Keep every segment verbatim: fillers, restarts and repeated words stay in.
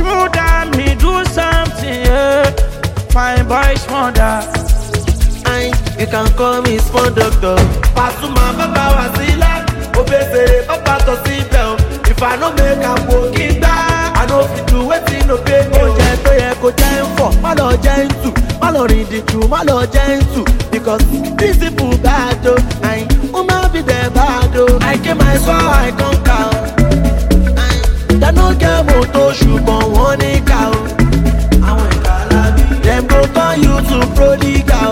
Cool down, me do something, yeah. Fine boy, mother. I, you can call me small doctor. Pasuma Papa Wasila, Obesere Papa Tosibel. If I no make a walking down, I know if you waiting no pay me. Oh, yeah, oh, yeah, go giant for, malo giant two, malo read it through, malo giant two. Because these people bad, oh, I, Uma be the bad, oh. I came, I saw, I conquer. They no get motor, shoot, but one cow. Them go turn you to prodigal.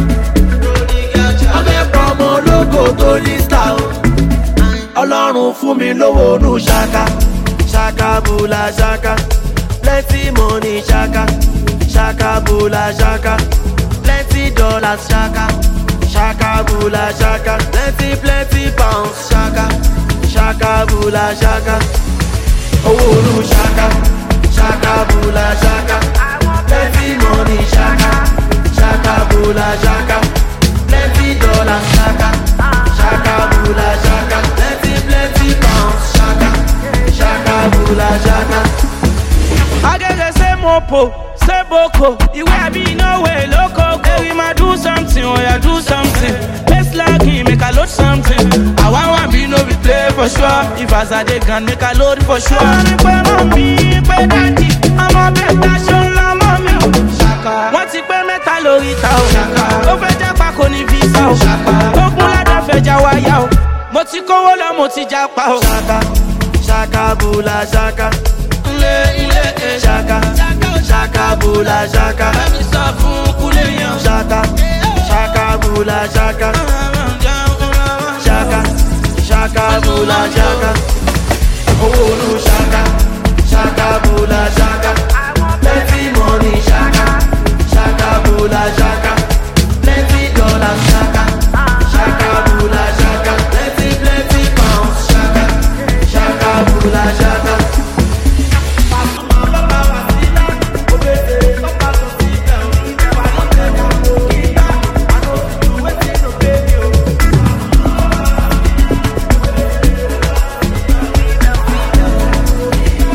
Ọbẹ̀ promo logo tó lista o. Ọlọ́run fún mi lówó nù ṣaka. Ṣaka bula ṣaka. Plenty money ṣaka. Ṣaka bula ṣaka. Plenty dollars ṣaka. Ṣaka bula ṣaka. Plenty plenty pounds ṣaka. Ṣaka bula ṣaka. Owó nù ṣaka. Ṣaka bula ṣaka. Plenty money ṣaka. Ṣaka bula ṣaka. Plenty dollars ṣaka. Ṣaka bula ṣaka. Plenty plenty pounds ṣaka. Ṣaka bula ṣaka. Agege say mopo, say boko. Iwe abi no way loco. Hey, we ma do something, oh yeah, do something. Let's lucky, make a load something. I want one be no be play for sure. If I say they can make a load for sure. I'm a mommy, pe daddy. I'm a better show la mommy. Shaka. Wọ́n ti pé mẹ́ta lórí ta o. Shaka. Ó fẹ́ jẹ́ pa kò ní visa o. Shaka. Ó kún ládàá fẹ́ já wáyà o. Mo ti kówó lọ, mo ti japa o. Shaka, shaka bula shaka. Ilé ilé e. Shaka, shaka bula shaka. Ẹ̀mí sọ fún kúlé yan. Shaka, shaka bula shaka. Shaka, shaka bula shaka. Owó olú shaka, shaka bula shaka. Plenty money shaka, shaka bula shaka. Plenty dollars shaka, shaka bula shaka. Plenty plenty pounds shaka, shaka bula shaka.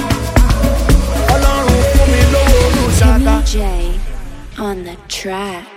J on the track.